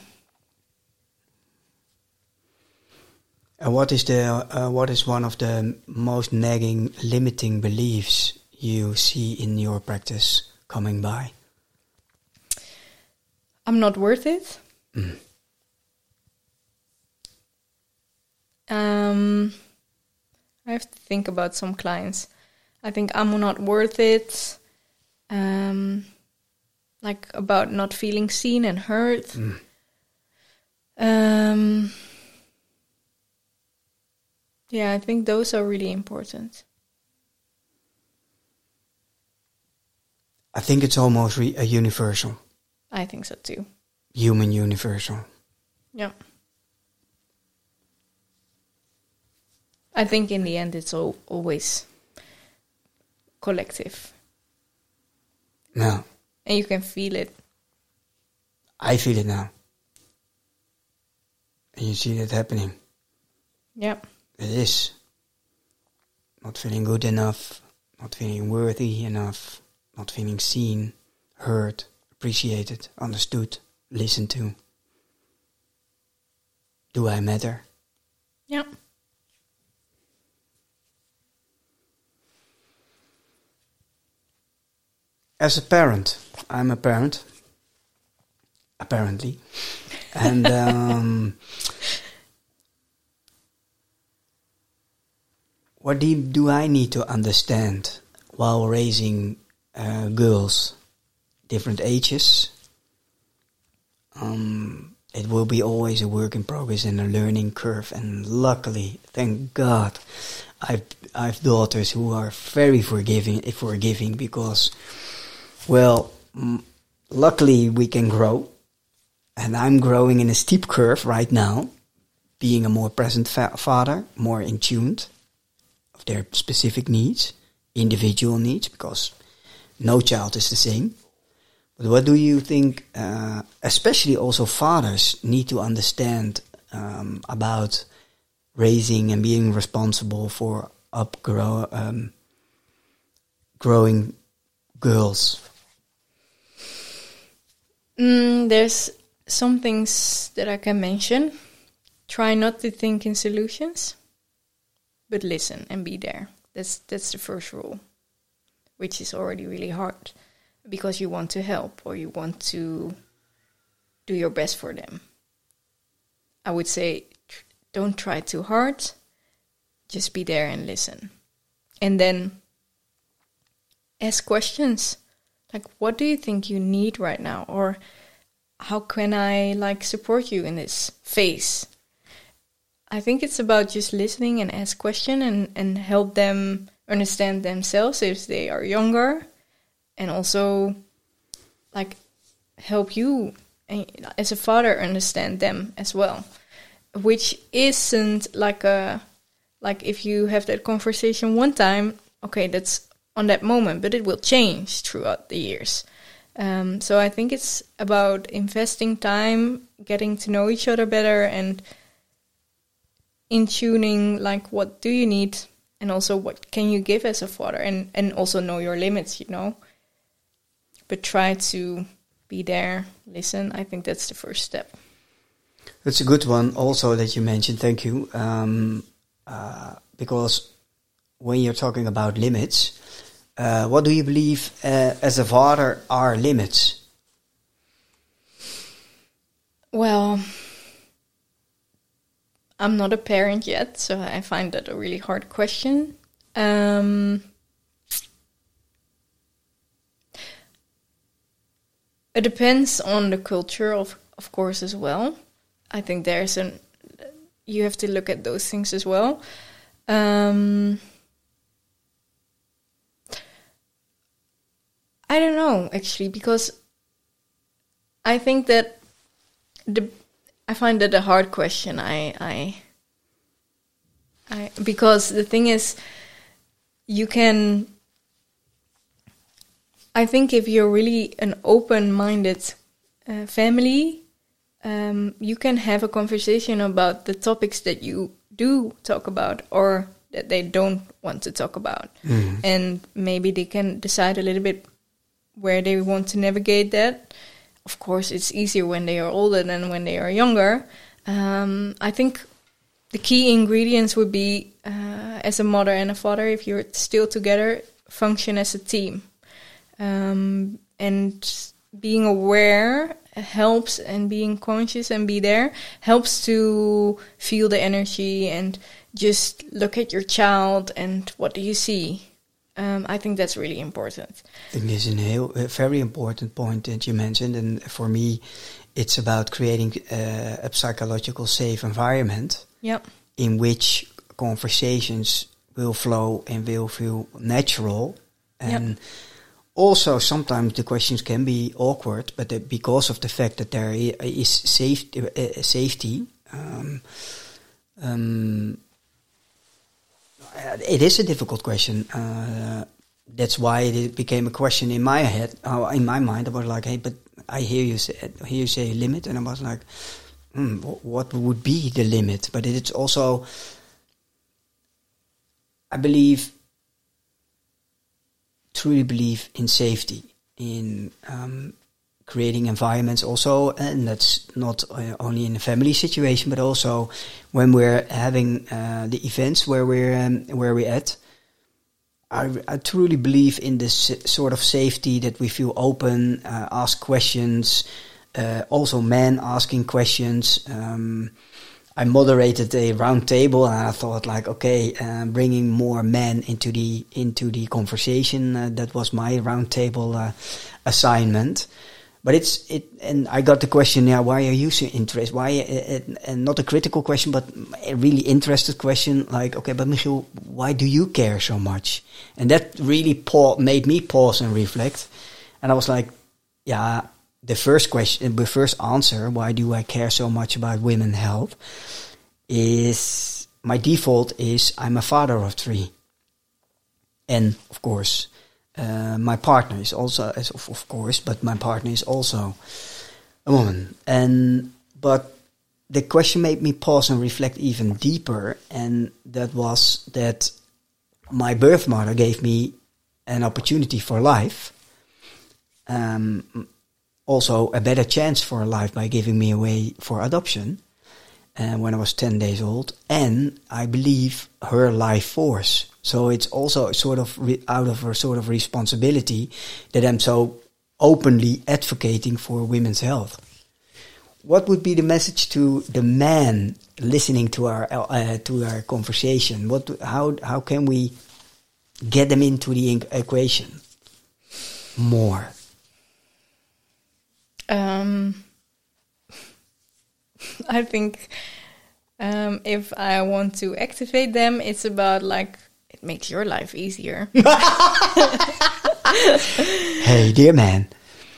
And what is one of the most nagging, limiting beliefs you see in your practice coming by? I'm not worth it. I have to think about some clients. I think I'm not worth it. Like about not feeling seen and heard. Yeah, I think those are really important. I think it's almost a universal. I think so too. Human universal. Yeah. I think in the end it's always collective. No. And you can feel it. I feel it now. And you see that happening. Yeah. It is. Not feeling good enough, not feeling worthy enough, not feeling seen, heard, appreciated, understood, listened to. Do I matter? Yeah. As a parent, I'm a parent, apparently, and what do I need to understand while raising girls, different ages? It will be always a work in progress and a learning curve, and luckily, thank God, I've daughters who are very forgiving because, well, luckily we can grow, and I'm growing in a steep curve right now, being a more present father, more in tuned of their specific needs, individual needs, because no child is the same. But what do you think, especially also fathers need to understand about raising and being responsible for growing girls? There's some things that I can mention. Try not to think in solutions, but listen and be there. That's the first rule, which is already really hard because you want to help or you want to do your best for them. I would say don't try too hard. Just be there and listen. And then ask questions. Like, what do you think you need right now? Or how can I support you in this phase? I think it's about just listening and ask questions and help them understand themselves if they are younger. And also help you as a father understand them as well. Which isn't if you have that conversation one time, okay, that's on that moment, but it will change throughout the years. So I think it's about investing time, getting to know each other better, and in tuning, what do you need, and also what can you give as a father, and also know your limits, But try to be there, listen. I think that's the first step. That's a good one also that you mentioned, thank you. Because when you're talking about limits, what do you believe as a father are limits? Well, I'm not a parent yet, so I find that a really hard question. It depends on the culture, of course, as well. I think you have to look at those things as well. I don't know, actually, because I think that I find that a hard question. Because the thing is, I think if you're really an open-minded family, you can have a conversation about the topics that you do talk about or that they don't want to talk about. Mm. And maybe they can decide a little bit where they want to navigate that. Of course, it's easier when they are older than when they are younger. I think the key ingredients would be, as a mother and a father, if you're still together, function as a team. And being aware helps, and being conscious and be there helps to feel the energy and just look at your child and what do you see. I think that's really important. I think this is a very important point that you mentioned, and for me it's about creating a psychological safe environment. Yep. In which conversations will flow and will feel natural. And yep. Also, sometimes the questions can be awkward, but because of the fact that there is safety, it is a difficult question. That's why it became a question in my head, in my mind. I was like, hey, but I hear you say limit, and I was like, what would be the limit? But it's also, I truly believe in safety, in creating environments also, and that's not only in a family situation, but also when we're having the events where we're at. I truly believe in this sort of safety, that we feel open, ask questions, also men asking questions. I moderated a round table, and I thought bringing more men into the conversation. That was my round table assignment. But and I got the question, why are you so interested? Why, and not a critical question, but a really interested question. But Michiel, why do you care so much? And that really made me pause and reflect. And I was like, the first question, the first answer, why do I care so much about women's health, is my default is I'm a father of 3. And of course, my partner is also, of course, but my partner is also a woman. But the question made me pause and reflect even deeper, and that was that my birth mother gave me an opportunity for life, also a better chance for life by giving me away for adoption when I was 10 days old, and I believe her life force. So it's also sort of out of her sort of responsibility that I'm so openly advocating for women's health. What would be the message to the man listening to our conversation? How can we get them into the equation more? I think if I want to activate them, it's about like it makes your life easier. Hey, dear man,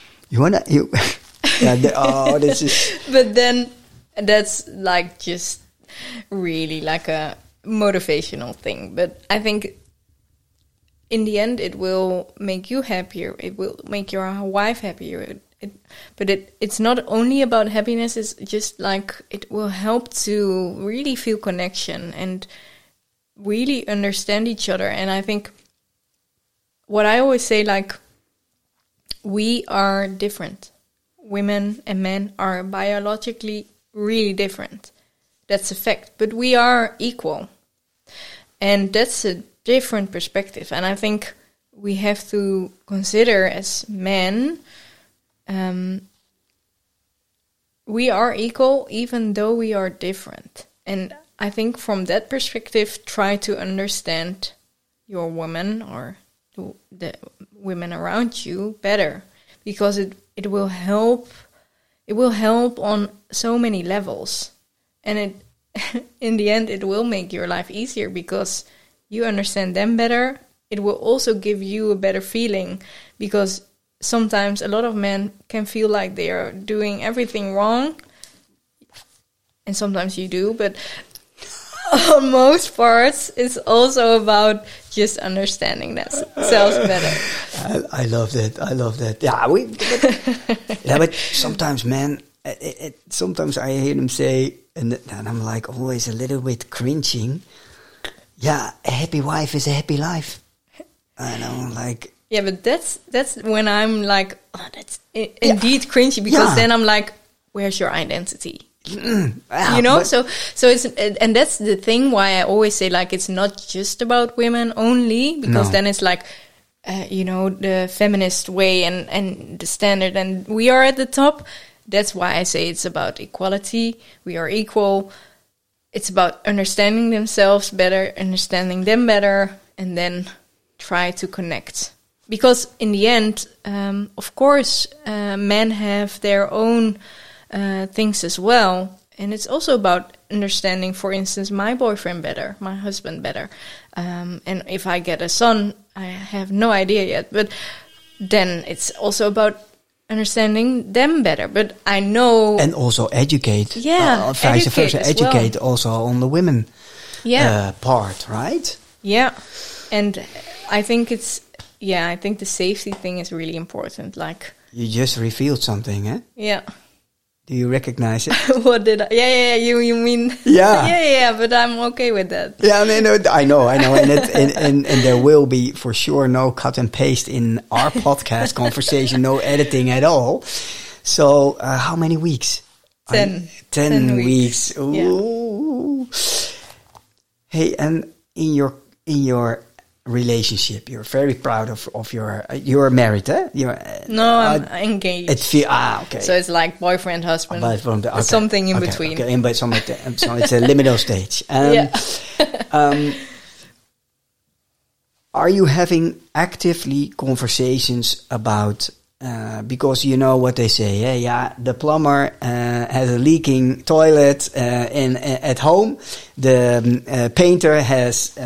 this is. But then that's like just really like a motivational thing. But I think in the end, it will make you happier. It will make your wife happier. But it's not only about happiness. It's just like it will help to really feel connection and really understand each other. And I think what I always say, like, we are different. Women and men are biologically really different. That's a fact. But we are equal. And that's a different perspective. And I think we have to consider as men, we are equal even though we are different. And I think from that perspective, try to understand your woman or the women around you better, because it will help. It will help on so many levels, and it in the end it will make your life easier because you understand them better. It will also give you a better feeling, because sometimes a lot of men can feel like they are doing everything wrong, and sometimes you do, but on most parts, it's also about just understanding themselves better. I love that. I love that. Yeah, but sometimes, man, sometimes I hear them say, and I'm like always a little bit cringing. Yeah, a happy wife is a happy life. I know, like. Yeah, but that's when I'm like, oh, that's indeed cringy, because then I'm like, where's your identity? You know, so it's, and that's the thing why I always say, like, it's not just about women only, because then it's like, you know, the feminist way and the standard, and we are at the top. That's why I say it's about equality. We are equal. It's about understanding themselves better, understanding them better, and then try to connect. Because in the end, of course, men have their own things as well. And it's also about understanding, for instance, my boyfriend better, my husband better. And if I get a son, I have no idea yet. But then it's also about understanding them better. But I know... And also educate. Vice versa, educate also on the women part, right? Yeah. And I think it's... Yeah, I think the safety thing is really important. Like, you just revealed something, eh? Yeah. Do you recognize it? What did I? Yeah. You mean? Yeah. yeah. But I'm okay with that. Yeah, I know, and there will be for sure no cut and paste in our podcast conversation, no editing at all. So, how many weeks? 10. 10 weeks. Yeah. Ooh. Hey, and in your relationship, you're very proud of your. You're married, eh? No, I'm engaged. Okay. So it's like boyfriend, husband, something in between. Okay, so it's a liminal stage. Are you having actively conversations about? Because you know what they say, the plumber has a leaking toilet at home. The painter has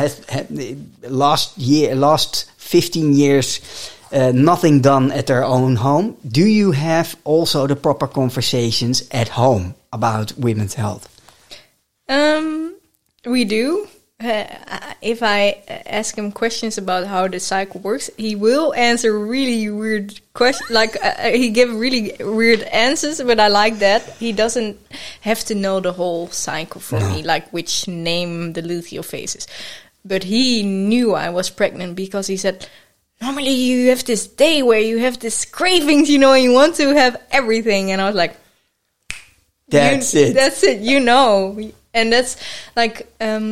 last 15 years nothing done at their own home. Do you have also the proper conversations at home about women's health? We do. If I ask him questions about how the cycle works, he will answer really weird questions. Like he give really weird answers, but I like that. He doesn't have to know the whole cycle for me, like which name the luteal phase is. But he knew I was pregnant because he said, normally you have this day where you have this cravings, and you want to have everything. And I was like, That's it. That's it, And that's like,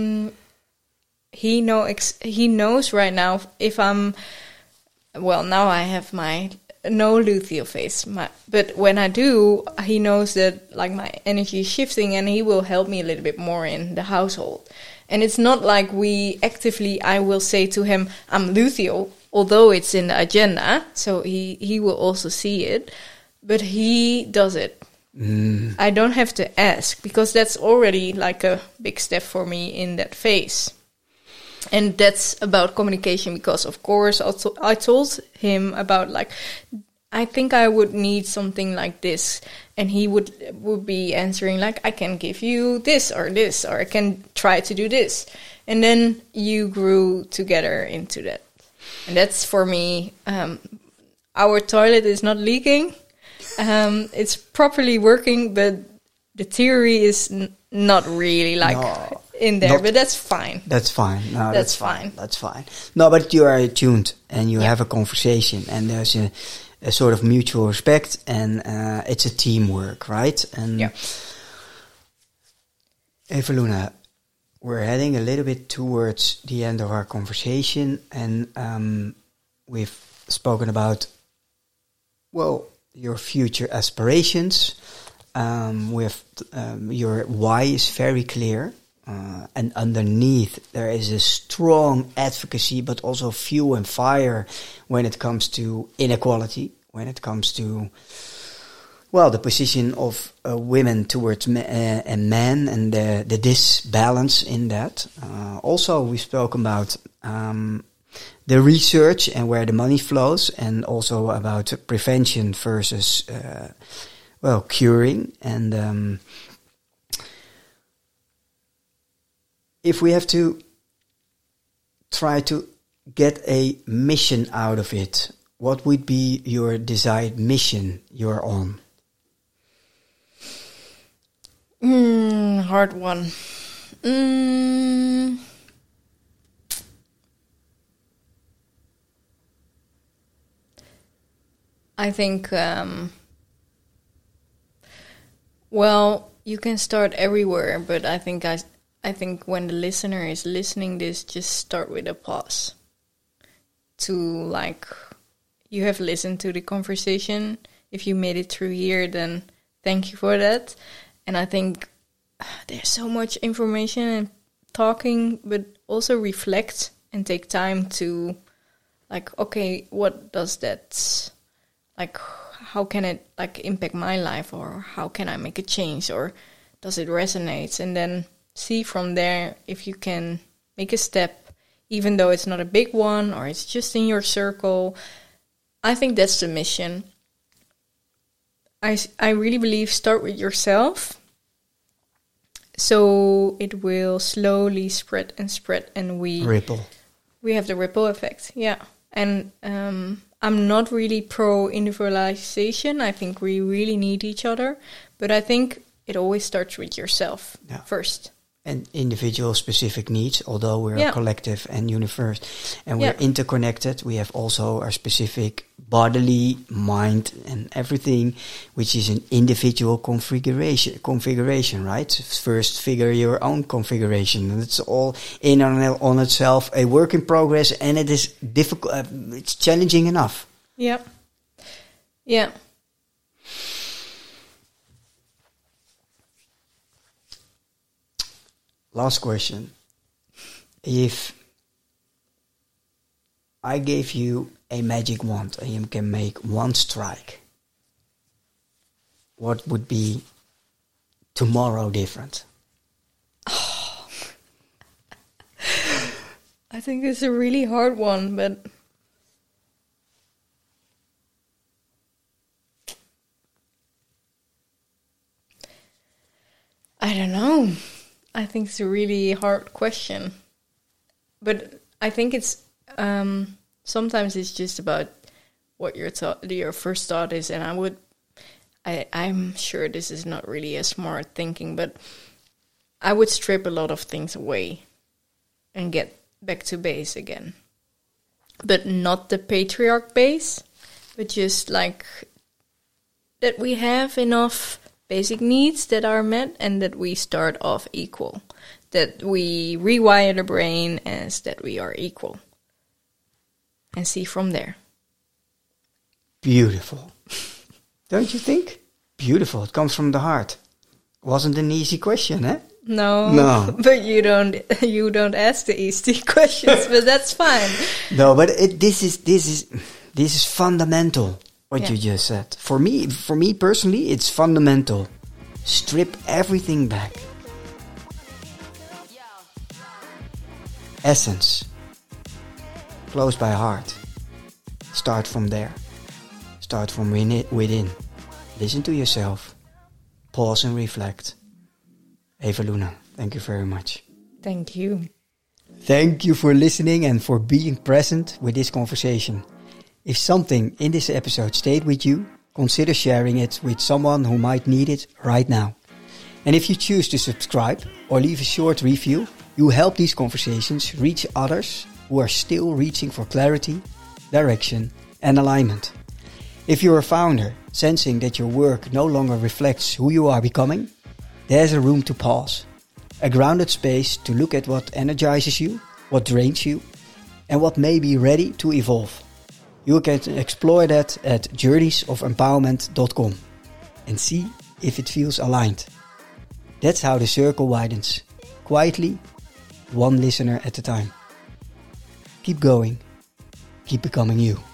he knows right now if I'm, well, now I have my no luteal phase. But when I do, he knows that like my energy is shifting, and he will help me a little bit more in the household. And it's not like I will say to him, I'm luteal, although it's in the agenda. So he will also see it, but he does it. I don't have to ask, because that's already like a big step for me in that phase. And that's about communication, because of course I told him about like, I think I would need something like this, and he would be answering like, I can give you this, or I can try to do this. And then you grew together into that. And that's for me, our toilet is not leaking. It's properly working, but the theory is not really like in there, but that's fine. That's fine. No, that's fine. That's fine. No, but you are attuned and you have a conversation, and there's a sort of mutual respect, and it's a teamwork, right? And Eveluna, we're heading a little bit towards the end of our conversation, and we've spoken about, well, your future aspirations. With your why is very clear, and underneath there is a strong advocacy, but also fuel and fire when it comes to inequality, when it comes to, well, the position of women towards and men, and the disbalance in that. Also, we spoke about the research and where the money flows, and also about prevention versus curing. And if we have to try to get a mission out of it, what would be your desired mission you're on? Hard one. I think, well, you can start everywhere, but I think when the listener is listening this, just start with a pause. To like, you have listened to the conversation. If you made it through here, then thank you for that. And I think there's so much information and talking, but also reflect and take time to like, okay, what does that, like, how can it like impact my life, or how can I make a change, or does it resonate? And then see from there if you can make a step, even though it's not a big one or it's just in your circle. I think that's the mission. I really believe start with yourself, so it will slowly spread, and we have the ripple effect. Yeah. And I'm not really pro individualization. I think we really need each other, but I think it always starts with yourself first. And individual specific needs, although we're a collective and universe, and we're interconnected. We have also our specific bodily, mind, and everything, which is an individual configuration, right? First, figure your own configuration, and it's all in on itself a work in progress, and it is difficult. It's challenging enough. Yeah. Yeah. Last question. If I gave you a magic wand and you can make one strike, what would be tomorrow different? Oh. I think it's a really hard one, but I don't know. I think it's a really hard question. But I think it's sometimes it's just about what your first thought is, and I'm sure this is not really a smart thinking, but I would strip a lot of things away and get back to base again. But not the patriarch base, but just like that we have enough basic needs that are met and that we start off equal. That we rewire the brain as that we are equal. And see from there. Beautiful. Don't you think? Beautiful. It comes from the heart. Wasn't an easy question, eh? No. But you don't ask the easy questions, but that's fine. No, but this is fundamental. What you just said. For me personally, it's fundamental. Strip everything back. Essence. Close by heart. Start from there. Start from within. Listen to yourself. Pause and reflect. Eva Luna, thank you very much. Thank you. Thank you for listening and for being present with this conversation. If something in this episode stayed with you, consider sharing it with someone who might need it right now. And if you choose to subscribe or leave a short review, you help these conversations reach others who are still reaching for clarity, direction, and alignment. If you're a founder sensing that your work no longer reflects who you are becoming, there's a room to pause, a grounded space to look at what energizes you, what drains you, and what may be ready to evolve. You can explore that at journeysofempowerment.com and see if it feels aligned. That's how the circle widens, quietly, one listener at a time. Keep going, keep becoming you.